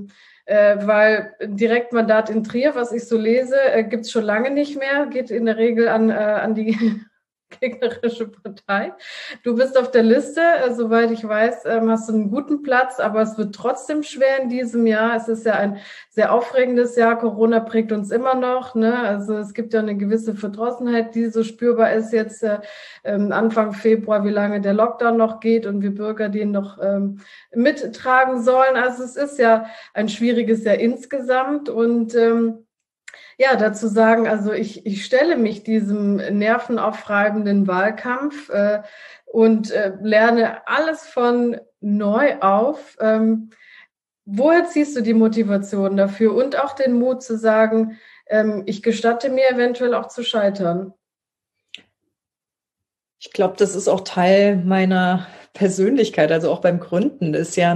weil Direktmandat in Trier, was ich so lese, gibt's schon lange nicht mehr, geht in der Regel an die gegnerische Partei. Du bist auf der Liste, soweit ich weiß, hast du einen guten Platz, aber es wird trotzdem schwer in diesem Jahr. Es ist ja ein sehr aufregendes Jahr. Corona prägt uns immer noch, ne? Also es gibt ja eine gewisse Verdrossenheit, die so spürbar ist jetzt Anfang Februar, wie lange der Lockdown noch geht und wir Bürger den noch mittragen sollen. Also es ist ja ein schwieriges Jahr insgesamt und ja, dazu sagen, also ich stelle mich diesem nervenaufreibenden Wahlkampf und lerne alles von neu auf. Woher ziehst du die Motivation dafür und auch den Mut zu sagen, ich gestatte mir eventuell auch zu scheitern? ich glaube, das ist auch Teil meiner Persönlichkeit, also auch beim Gründen ist ja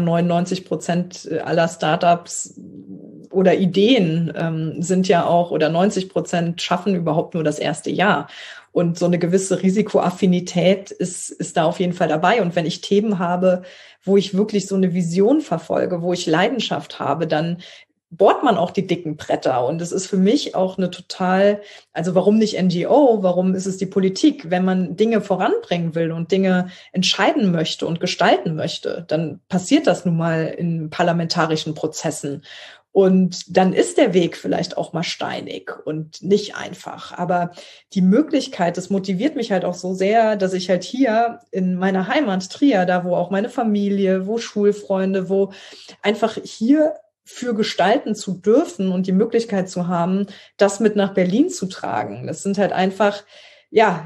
99% aller Startups oder Ideen sind ja auch, oder 90% schaffen überhaupt nur das erste Jahr. Und so eine gewisse Risikoaffinität ist da auf jeden Fall dabei. Und wenn ich Themen habe, wo ich wirklich so eine Vision verfolge, wo ich Leidenschaft habe, dann bohrt man auch die dicken Bretter. Und es ist für mich auch eine also warum nicht NGO? Warum ist es die Politik? Wenn man Dinge voranbringen will und Dinge entscheiden möchte und gestalten möchte, dann passiert das nun mal in parlamentarischen Prozessen. Und dann ist der Weg vielleicht auch mal steinig und nicht einfach. Aber die Möglichkeit, das motiviert mich halt auch so sehr, dass ich halt hier in meiner Heimat Trier, da wo auch meine Familie, wo Schulfreunde, wo einfach hier für gestalten zu dürfen und die Möglichkeit zu haben, das mit nach Berlin zu tragen. Das sind halt einfach, ja,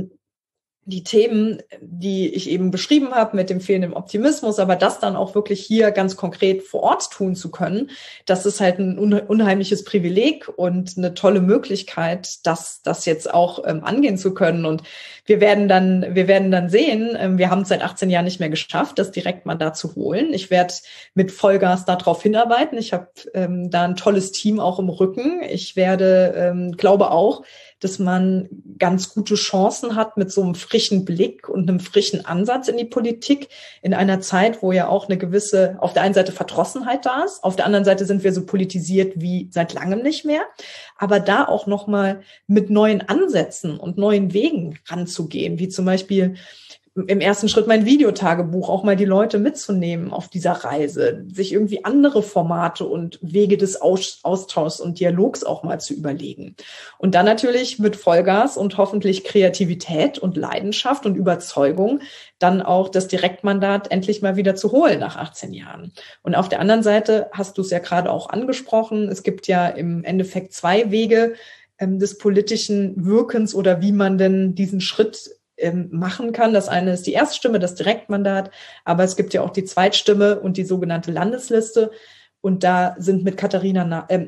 die Themen, die ich eben beschrieben habe mit dem fehlenden Optimismus, aber das dann auch wirklich hier ganz konkret vor Ort tun zu können, das ist halt ein unheimliches Privileg und eine tolle Möglichkeit, das jetzt auch angehen zu können. Und wir werden dann sehen, wir haben es seit 18 Jahren nicht mehr geschafft, das Direktmandat zu holen. Ich werde mit Vollgas darauf hinarbeiten. Ich habe da ein tolles Team auch im Rücken. Ich glaube auch, dass man ganz gute Chancen hat mit so einem frischen Blick und einem frischen Ansatz in die Politik in einer Zeit, wo ja auch eine gewisse, auf der einen Seite Verdrossenheit da ist, auf der anderen Seite sind wir so politisiert wie seit langem nicht mehr, aber da auch nochmal mit neuen Ansätzen und neuen Wegen ranzugehen, wie zum Beispiel im ersten Schritt mein Videotagebuch, auch mal die Leute mitzunehmen auf dieser Reise, sich irgendwie andere Formate und Wege des Austauschs und Dialogs auch mal zu überlegen. Und dann natürlich mit Vollgas und hoffentlich Kreativität und Leidenschaft und Überzeugung dann auch das Direktmandat endlich mal wieder zu holen nach 18 Jahren. Und auf der anderen Seite hast du es ja gerade auch angesprochen, es gibt ja im Endeffekt 2 Wege des politischen Wirkens oder wie man denn diesen Schritt machen kann. Das eine ist die Erststimme, das Direktmandat, aber es gibt ja auch die Zweitstimme und die sogenannte Landesliste. Und da sind mit Katharina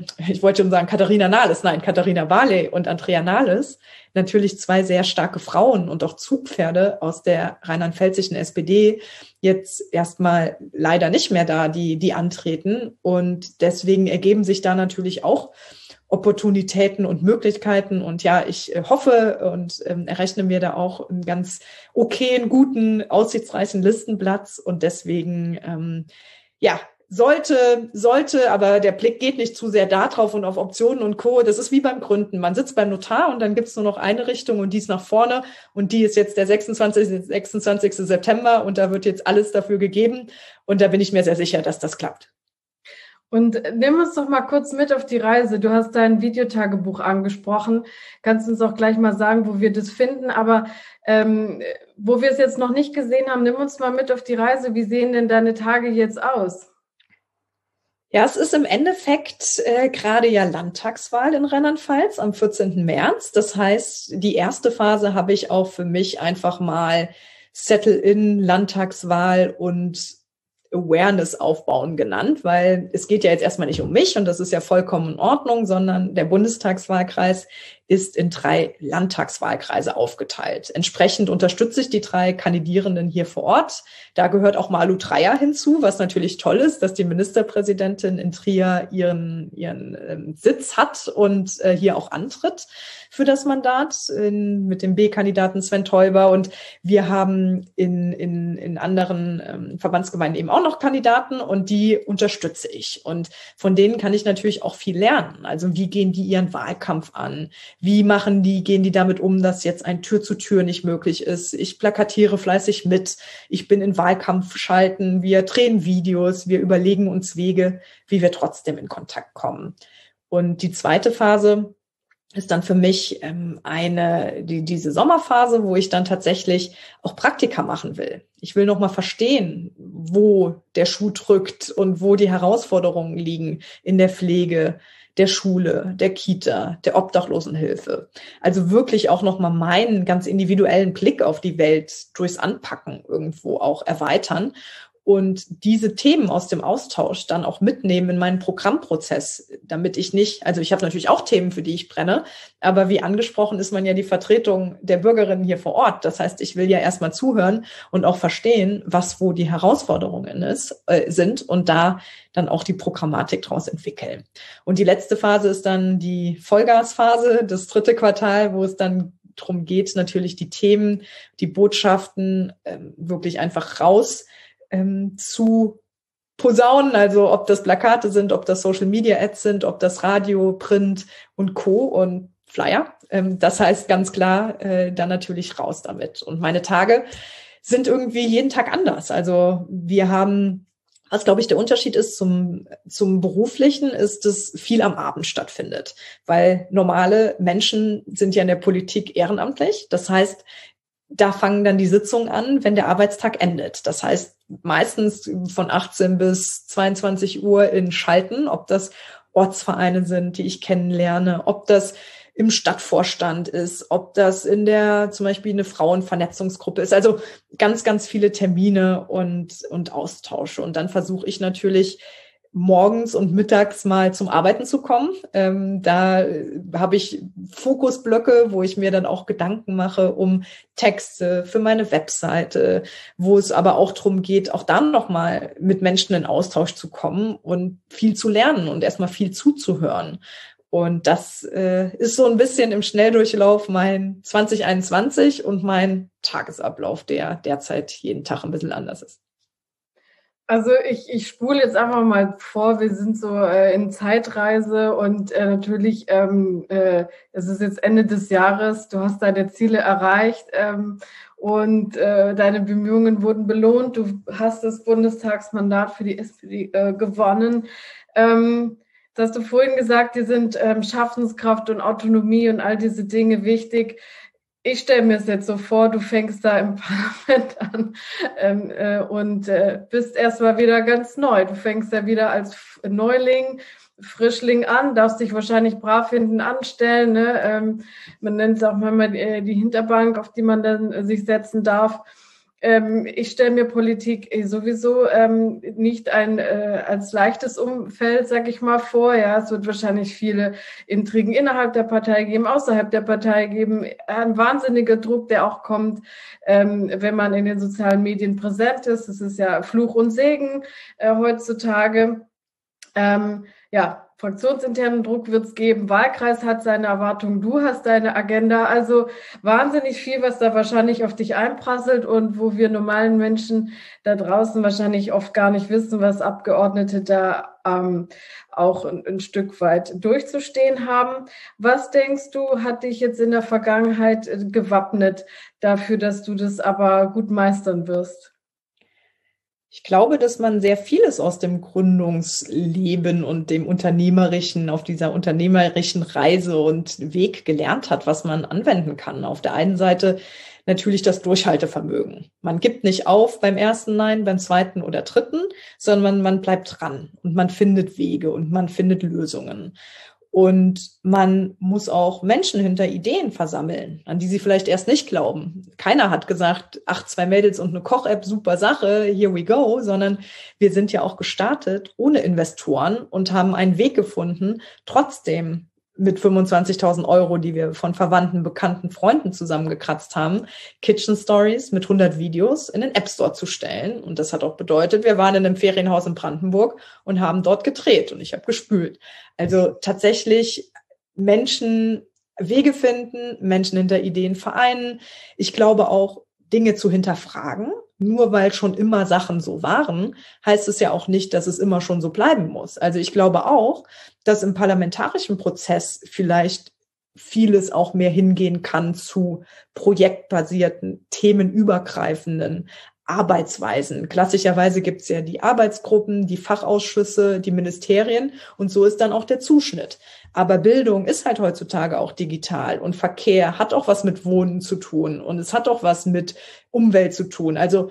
Barley und Andrea Nahles natürlich 2 sehr starke Frauen und auch Zugpferde aus der rheinland-pfälzischen SPD jetzt erstmal leider nicht mehr da, die antreten. Und deswegen ergeben sich da natürlich auch Opportunitäten und Möglichkeiten. Und ja, ich hoffe und errechne mir da auch einen ganz okayen, guten, aussichtsreichen Listenplatz. Und deswegen, sollte, aber der Blick geht nicht zu sehr da drauf und auf Optionen und Co. Das ist wie beim Gründen. Man sitzt beim Notar und dann gibt's nur noch eine Richtung und die ist nach vorne und die ist jetzt der 26. September und da wird jetzt alles dafür gegeben und da bin ich mir sehr sicher, dass das klappt. Und nimm uns doch mal kurz mit auf die Reise. Du hast dein Videotagebuch angesprochen. Kannst uns auch gleich mal sagen, wo wir das finden. Aber wo wir es jetzt noch nicht gesehen haben, nimm uns mal mit auf die Reise. Wie sehen denn deine Tage jetzt aus? Ja, es ist im Endeffekt gerade ja Landtagswahl in Rheinland-Pfalz am 14. März. Das heißt, die erste Phase habe ich auch für mich einfach mal Settle-in, Landtagswahl und Awareness aufbauen genannt, weil es geht ja jetzt erstmal nicht um mich und das ist ja vollkommen in Ordnung, sondern der Bundestagswahlkreis ist in 3 Landtagswahlkreise aufgeteilt. Entsprechend unterstütze ich die 3 Kandidierenden hier vor Ort. Da gehört auch Malu Dreyer hinzu, was natürlich toll ist, dass die Ministerpräsidentin in Trier ihren Sitz hat und hier auch antritt für das Mandat mit dem B-Kandidaten Sven Teuber. Und wir haben in anderen Verbandsgemeinden eben auch noch Kandidaten und die unterstütze ich. Und von denen kann ich natürlich auch viel lernen. Also wie gehen die ihren Wahlkampf an? Wie gehen die damit um, dass jetzt ein Tür zu Tür nicht möglich ist? Ich plakatiere fleißig mit. Ich bin in Wahlkampfschalten. Wir drehen Videos. Wir überlegen uns Wege, wie wir trotzdem in Kontakt kommen. Und die zweite Phase ist dann für mich diese Sommerphase, wo ich dann tatsächlich auch Praktika machen will. Ich will noch mal verstehen, wo der Schuh drückt und wo die Herausforderungen liegen in der Pflege, der Schule, der Kita, der Obdachlosenhilfe. Also wirklich auch noch mal meinen ganz individuellen Blick auf die Welt durchs Anpacken irgendwo auch erweitern. Und diese Themen aus dem Austausch dann auch mitnehmen in meinen Programmprozess, damit ich nicht, also ich habe natürlich auch Themen, für die ich brenne, aber wie angesprochen ist man ja die Vertretung der Bürgerinnen hier vor Ort. Das heißt, ich will ja erstmal zuhören und auch verstehen, wo die Herausforderungen sind und da dann auch die Programmatik draus entwickeln. Und die letzte Phase ist dann die Vollgasphase, das 3. Quartal, wo es dann darum geht, natürlich die Themen, die Botschaften wirklich einfach raus zu posaunen, also ob das Plakate sind, ob das Social Media Ads sind, ob das Radio, Print und Co. und Flyer. Das heißt ganz klar, dann natürlich raus damit. Und meine Tage sind irgendwie jeden Tag anders. Also wir haben, was glaube ich der Unterschied ist zum Beruflichen, ist, dass viel am Abend stattfindet. Weil normale Menschen sind ja in der Politik ehrenamtlich. Das heißt, da fangen dann die Sitzungen an, wenn der Arbeitstag endet. Das heißt, meistens von 18 bis 22 Uhr in Schalten, ob das Ortsvereine sind, die ich kennenlerne, ob das im Stadtvorstand ist, ob das zum Beispiel eine Frauenvernetzungsgruppe ist. Also ganz, ganz viele Termine und Austausche. Und dann versuche ich natürlich morgens und mittags mal zum Arbeiten zu kommen. Da habe ich Fokusblöcke, wo ich mir dann auch Gedanken mache um Texte für meine Webseite, wo es aber auch darum geht, auch dann nochmal mit Menschen in Austausch zu kommen und viel zu lernen und erstmal viel zuzuhören. Und das ist so ein bisschen im Schnelldurchlauf mein 2021 und mein Tagesablauf, der derzeit jeden Tag ein bisschen anders ist. Also ich spule jetzt einfach mal vor, wir sind so in Zeitreise und natürlich, es ist jetzt Ende des Jahres, du hast deine Ziele erreicht und deine Bemühungen wurden belohnt, du hast das Bundestagsmandat für die SPD gewonnen. Das hast du vorhin gesagt, dir sind Schaffenskraft und Autonomie und all diese Dinge wichtig. Ich stelle mir es jetzt so vor, du fängst da im Parlament an und bist erstmal wieder ganz neu. Du fängst ja wieder als Neuling, Frischling an, darfst dich wahrscheinlich brav hinten anstellen. Ne? Man nennt es auch manchmal die Hinterbank, auf die man dann sich setzen darf. Ich stelle mir Politik sowieso nicht als leichtes Umfeld, sag ich mal, vor. Ja, es wird wahrscheinlich viele Intrigen innerhalb der Partei geben, außerhalb der Partei geben. Ein wahnsinniger Druck, der auch kommt, wenn man in den sozialen Medien präsent ist. Das ist ja Fluch und Segen heutzutage. Ja, Fraktionsinternen Druck wird es geben, Wahlkreis hat seine Erwartungen, du hast deine Agenda, also wahnsinnig viel, was da wahrscheinlich auf dich einprasselt und wo wir normalen Menschen da draußen wahrscheinlich oft gar nicht wissen, was Abgeordnete da auch ein Stück weit durchzustehen haben. Was denkst du, hat dich jetzt in der Vergangenheit gewappnet dafür, dass du das aber gut meistern wirst? Ich glaube, dass man sehr vieles aus dem Gründungsleben und dem unternehmerischen, auf dieser unternehmerischen Reise und Weg gelernt hat, was man anwenden kann. Auf der einen Seite natürlich das Durchhaltevermögen. Man gibt nicht auf beim ersten Nein, beim zweiten oder dritten, sondern man bleibt dran und man findet Wege und man findet Lösungen. Und man muss auch Menschen hinter Ideen versammeln, an die sie vielleicht erst nicht glauben. Keiner hat gesagt, ach, 2 Mädels und eine Koch-App, super Sache, here we go, sondern wir sind ja auch gestartet ohne Investoren und haben einen Weg gefunden, trotzdem mit 25.000 Euro, die wir von Verwandten, Bekannten, Freunden zusammengekratzt haben, Kitchen Stories mit 100 Videos in den App Store zu stellen. Und das hat auch bedeutet, wir waren in einem Ferienhaus in Brandenburg und haben dort gedreht und ich habe gespült. Also tatsächlich Menschen Wege finden, Menschen hinter Ideen vereinen. Ich glaube auch, Dinge zu hinterfragen. Nur weil schon immer Sachen so waren, heißt es ja auch nicht, dass es immer schon so bleiben muss. Also ich glaube auch, dass im parlamentarischen Prozess vielleicht vieles auch mehr hingehen kann zu projektbasierten, themenübergreifenden Arbeitsweisen. Klassischerweise gibt es ja die Arbeitsgruppen, die Fachausschüsse, die Ministerien und so ist dann auch der Zuschnitt. Aber Bildung ist halt heutzutage auch digital und Verkehr hat auch was mit Wohnen zu tun und es hat auch was mit Umwelt zu tun. Also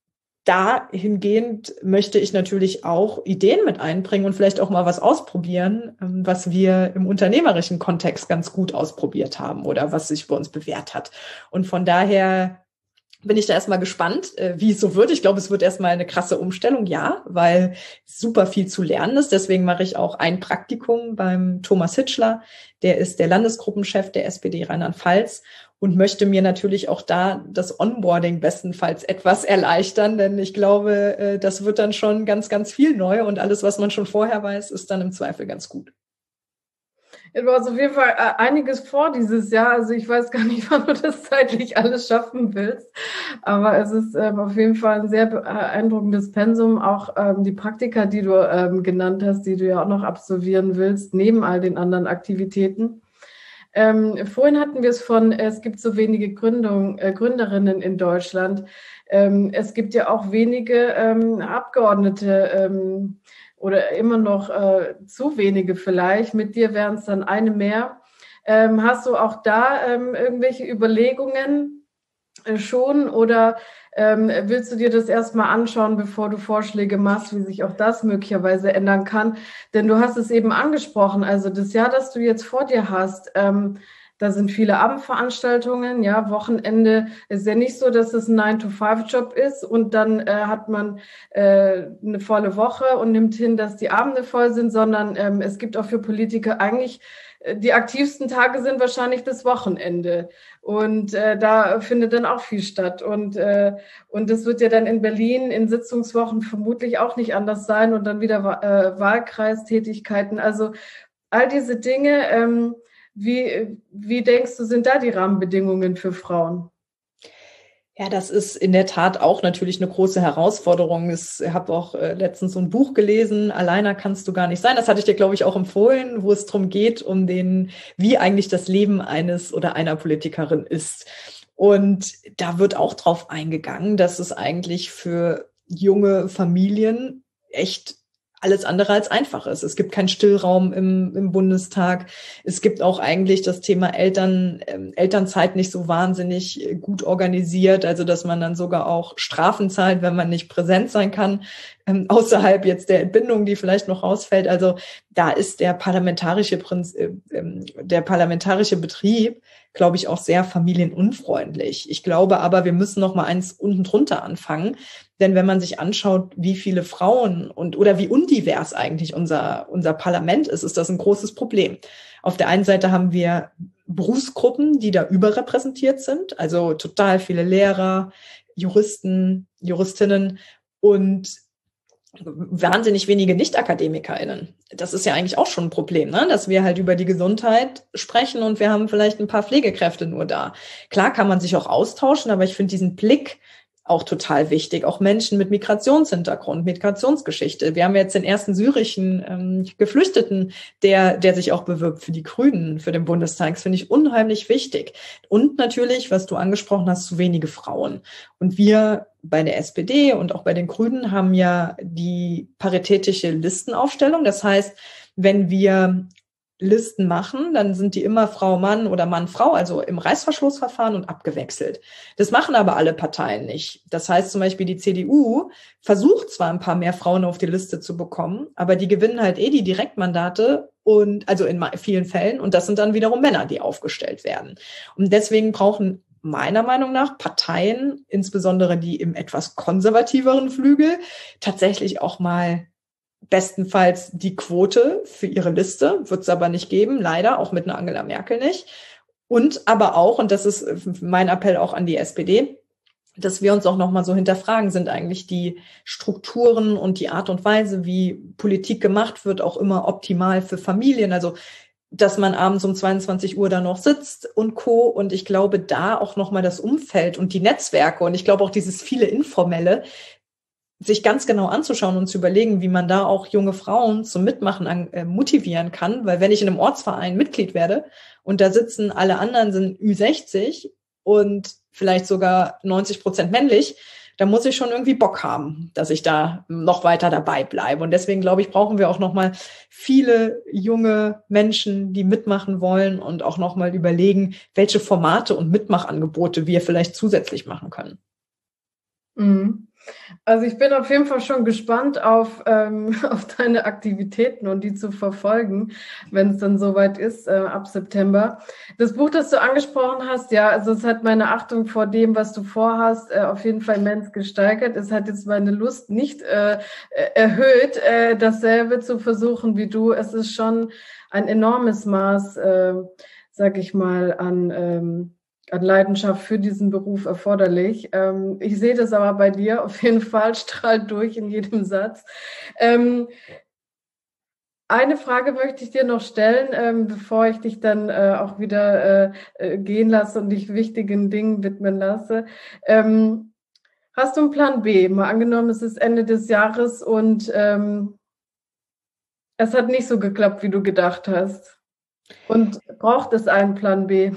dahingehend möchte ich natürlich auch Ideen mit einbringen und vielleicht auch mal was ausprobieren, was wir im unternehmerischen Kontext ganz gut ausprobiert haben oder was sich bei uns bewährt hat. Und von daher bin ich da erstmal gespannt, wie es so wird. Ich glaube, es wird erstmal eine krasse Umstellung, ja, weil super viel zu lernen ist. Deswegen mache ich auch ein Praktikum beim Thomas Hitschler. Der ist der Landesgruppenchef der SPD Rheinland-Pfalz und möchte mir natürlich auch da das Onboarding bestenfalls etwas erleichtern, denn ich glaube, das wird dann schon ganz, ganz viel neu und alles, was man schon vorher weiß, ist dann im Zweifel ganz gut. Du hast auf jeden Fall einiges vor dieses Jahr. Also ich weiß gar nicht, wann du das zeitlich alles schaffen willst. Aber es ist auf jeden Fall ein sehr beeindruckendes Pensum. Auch die Praktika, die du genannt hast, die du ja auch noch absolvieren willst, neben all den anderen Aktivitäten. Vorhin hatten wir es von, es gibt so wenige Gründerinnen in Deutschland. Es gibt ja auch wenige Abgeordnete, oder immer noch zu wenige vielleicht. Mit dir wären es dann eine mehr. Hast du auch da irgendwelche Überlegungen schon oder willst du dir das erstmal anschauen, bevor du Vorschläge machst, wie sich auch das möglicherweise ändern kann? Denn du hast es eben angesprochen, also das Jahr, das du jetzt vor dir hast, da sind viele Abendveranstaltungen, ja, Wochenende ist ja nicht so, dass es ein 9-to-5-Job ist und dann hat man eine volle Woche und nimmt hin, dass die Abende voll sind, sondern es gibt auch für Politiker eigentlich, die aktivsten Tage sind wahrscheinlich das Wochenende und da findet dann auch viel statt und das wird ja dann in Berlin in Sitzungswochen vermutlich auch nicht anders sein und dann wieder Wahlkreistätigkeiten, also all diese Dinge, wie denkst du, sind da die Rahmenbedingungen für Frauen? Ja, das ist in der Tat auch natürlich eine große Herausforderung. Ich habe auch letztens so ein Buch gelesen, Alleiner kannst du gar nicht sein. Das hatte ich dir, glaube ich, auch empfohlen, wo es darum geht, wie eigentlich das Leben eines oder einer Politikerin ist. Und da wird auch drauf eingegangen, dass es eigentlich für junge Familien echt alles andere als einfach ist. Es gibt keinen Stillraum im Bundestag. Es gibt auch eigentlich das Thema Elternzeit nicht so wahnsinnig gut organisiert, also dass man dann sogar auch Strafen zahlt, wenn man nicht präsent sein kann, außerhalb jetzt der Entbindung, die vielleicht noch rausfällt. Also da ist der parlamentarische Betrieb, glaube ich, auch sehr familienunfreundlich. Ich glaube aber, wir müssen noch mal eins unten drunter anfangen. Denn wenn man sich anschaut, wie viele Frauen oder wie undivers eigentlich unser Parlament ist, ist das ein großes Problem. Auf der einen Seite haben wir Berufsgruppen, die da überrepräsentiert sind, also total viele Lehrer, Juristen, Juristinnen und wahnsinnig wenige Nicht-AkademikerInnen. Das ist ja eigentlich auch schon ein Problem, ne? Dass wir halt über die Gesundheit sprechen und wir haben vielleicht ein paar Pflegekräfte nur da. Klar kann man sich auch austauschen, aber ich finde diesen Blick auch total wichtig. Auch Menschen mit Migrationshintergrund, Migrationsgeschichte. Wir haben jetzt den ersten syrischen Geflüchteten, der sich auch bewirbt für die Grünen, für den Bundestag. Das finde ich unheimlich wichtig. Und natürlich, was du angesprochen hast, zu wenige Frauen. Und wir bei der SPD und auch bei den Grünen haben ja die paritätische Listenaufstellung. Das heißt, wenn wir Listen machen, dann sind die immer Frau, Mann oder Mann, Frau, also im Reißverschlussverfahren und abgewechselt. Das machen aber alle Parteien nicht. Das heißt zum Beispiel, die CDU versucht zwar ein paar mehr Frauen auf die Liste zu bekommen, aber die gewinnen halt die Direktmandate und also in vielen Fällen und das sind dann wiederum Männer, die aufgestellt werden. Und deswegen brauchen meiner Meinung nach Parteien, insbesondere die im etwas konservativeren Flügel, tatsächlich auch mal bestenfalls die Quote für ihre Liste, wird es aber nicht geben, leider, auch mit einer Angela Merkel nicht. Und aber auch, und das ist mein Appell auch an die SPD, dass wir uns auch nochmal so hinterfragen, sind eigentlich die Strukturen und die Art und Weise, wie Politik gemacht wird, auch immer optimal für Familien. Also dass man abends um 22 Uhr da noch sitzt und Co. Und ich glaube, da auch nochmal das Umfeld und die Netzwerke und ich glaube auch dieses viele Informelle, sich ganz genau anzuschauen und zu überlegen, wie man da auch junge Frauen zum Mitmachen motivieren kann. Weil wenn ich in einem Ortsverein Mitglied werde und da sitzen alle anderen sind Ü60 und vielleicht sogar 90% männlich, dann muss ich schon irgendwie Bock haben, dass ich da noch weiter dabei bleibe. Und deswegen, glaube ich, brauchen wir auch nochmal viele junge Menschen, die mitmachen wollen und auch nochmal überlegen, welche Formate und Mitmachangebote wir vielleicht zusätzlich machen können. Mhm. Also ich bin auf jeden Fall schon gespannt auf deine Aktivitäten und die zu verfolgen, wenn es dann soweit ist, ab September. Das Buch, das du angesprochen hast, ja, also es hat meine Achtung vor dem, was du vorhast, auf jeden Fall immens gesteigert. Es hat jetzt meine Lust nicht erhöht, dasselbe zu versuchen wie du. Es ist schon ein enormes Maß, sag ich mal, an Leidenschaft für diesen Beruf erforderlich. Ich sehe das aber bei dir auf jeden Fall, strahlt durch in jedem Satz. Eine Frage möchte ich dir noch stellen, bevor ich dich dann auch wieder gehen lasse und dich wichtigen Dingen widmen lasse. Hast du einen Plan B? Mal angenommen, es ist Ende des Jahres und es hat nicht so geklappt, wie du gedacht hast. Und braucht es einen Plan B?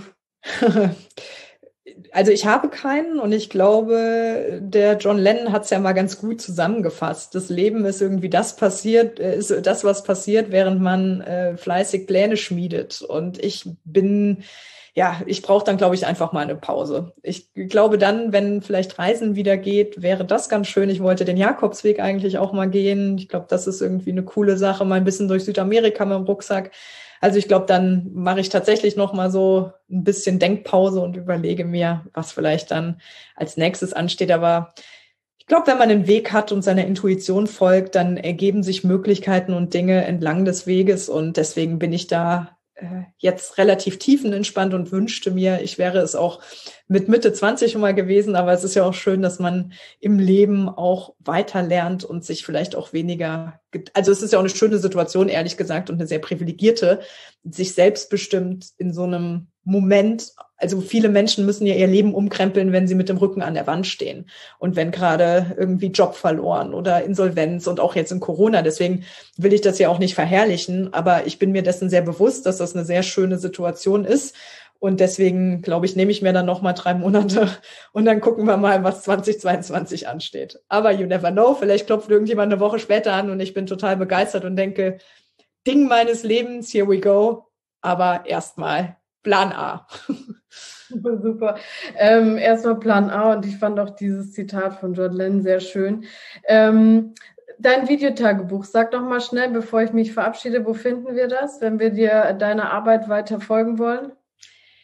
Also ich habe keinen und ich glaube, der John Lennon hat es ja mal ganz gut zusammengefasst. Das Leben ist irgendwie das passiert, ist das, was passiert, während man fleißig Pläne schmiedet. Und ich brauche dann, glaube ich, einfach mal eine Pause. Ich glaube dann, wenn vielleicht Reisen wieder geht, wäre das ganz schön. Ich wollte den Jakobsweg eigentlich auch mal gehen. Ich glaube, das ist irgendwie eine coole Sache, mal ein bisschen durch Südamerika mit dem Rucksack. Also ich glaube, dann mache ich tatsächlich noch mal so ein bisschen Denkpause und überlege mir, was vielleicht dann als nächstes ansteht. Aber ich glaube, wenn man einen Weg hat und seiner Intuition folgt, dann ergeben sich Möglichkeiten und Dinge entlang des Weges. Und deswegen bin ich da jetzt relativ tiefenentspannt und wünschte mir, ich wäre es auch mit Mitte 20 schon mal gewesen, aber es ist ja auch schön, dass man im Leben auch weiter lernt und sich vielleicht auch weniger, also es ist ja auch eine schöne Situation, ehrlich gesagt, und eine sehr privilegierte, sich selbstbestimmt in so einem Moment, also viele Menschen müssen ja ihr Leben umkrempeln, wenn sie mit dem Rücken an der Wand stehen und wenn gerade irgendwie Job verloren oder Insolvenz und auch jetzt in Corona. Deswegen will ich das ja auch nicht verherrlichen, aber ich bin mir dessen sehr bewusst, dass das eine sehr schöne Situation ist. Und deswegen, glaube ich, nehme ich mir dann noch mal 3 Monate und dann gucken wir mal, was 2022 ansteht. Aber you never know, vielleicht klopft irgendjemand eine Woche später an und ich bin total begeistert und denke, Ding meines Lebens, here we go. Aber erstmal Plan A. Super. Erstmal Plan A und ich fand auch dieses Zitat von John Lennon sehr schön. Dein Videotagebuch, sag doch mal schnell, bevor ich mich verabschiede, wo finden wir das, wenn wir dir deine Arbeit weiter folgen wollen?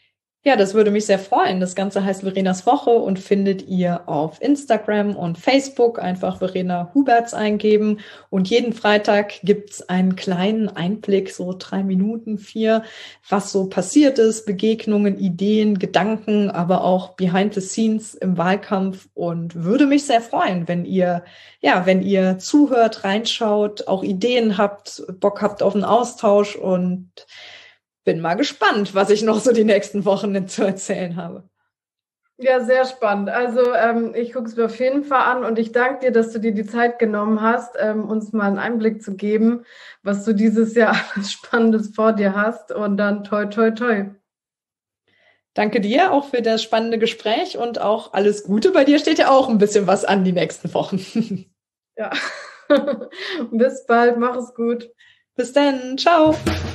Ja, das würde mich sehr freuen. Das Ganze heißt Verenas Woche und findet ihr auf Instagram und Facebook. Einfach Verena Huberts eingeben. Und jeden Freitag gibt's einen kleinen Einblick, so 3 Minuten, 4, was so passiert ist, Begegnungen, Ideen, Gedanken, aber auch Behind the Scenes im Wahlkampf. Und würde mich sehr freuen, wenn ihr zuhört, reinschaut, auch Ideen habt, Bock habt auf einen Austausch, und bin mal gespannt, was ich noch so die nächsten Wochen zu erzählen habe. Ja, sehr spannend. Also ich gucke es mir auf jeden Fall an und ich danke dir, dass du dir die Zeit genommen hast, uns mal einen Einblick zu geben, was du dieses Jahr alles Spannendes vor dir hast, und dann toi, toi, toi. Danke dir auch für das spannende Gespräch und auch alles Gute. Bei dir steht ja auch ein bisschen was an die nächsten Wochen. Ja, bis bald, mach es gut. Bis dann, ciao.